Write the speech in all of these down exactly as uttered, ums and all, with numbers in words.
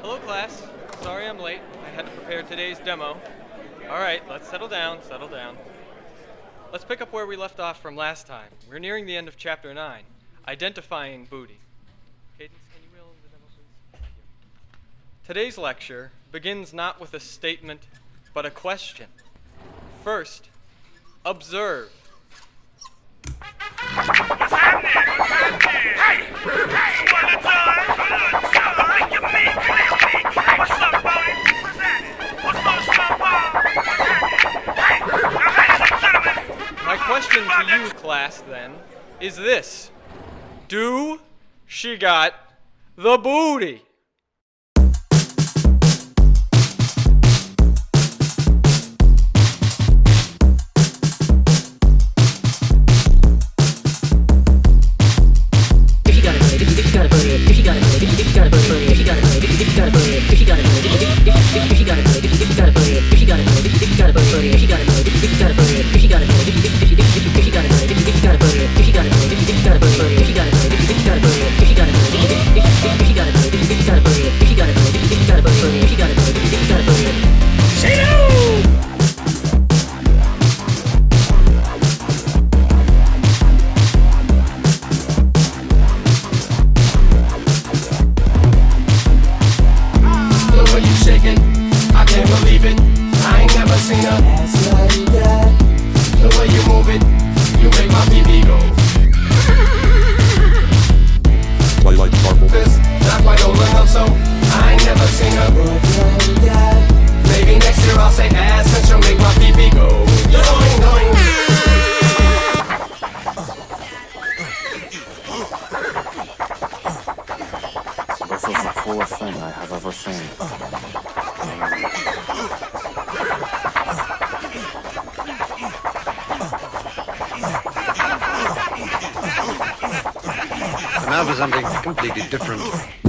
Hello, class. Sorry I'm late. I had to prepare today's demo. All right, let's settle down, settle down. Let's pick up where we left off from last time. We're nearing the end of Chapter nine, Identifying Booty. Cadence, can you reel the demo, please? Thank you. Today's lecture begins not with a statement, but a question. First, observe. What's happening? What's happening? Hey! Hey! Wanna die? Wanna die? You mean crispy? What's up, Bodie? What's happening? What's up, Snowball? What's happening? Hey! Now, ladies and gentlemen! My question to you, class, then, is this. Do she got the booty? Now for something completely different.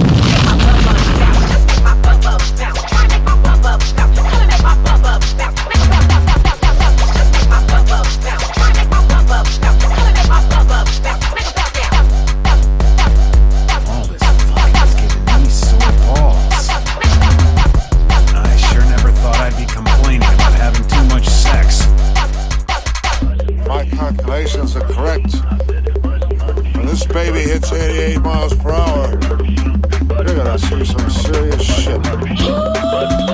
All this fucking is giving me sore balls. I sure never thought I'd be complaining about having too much sex. My calculations are correct. When this baby hits eighty-eight miles per hour, you're gonna see some serious shit.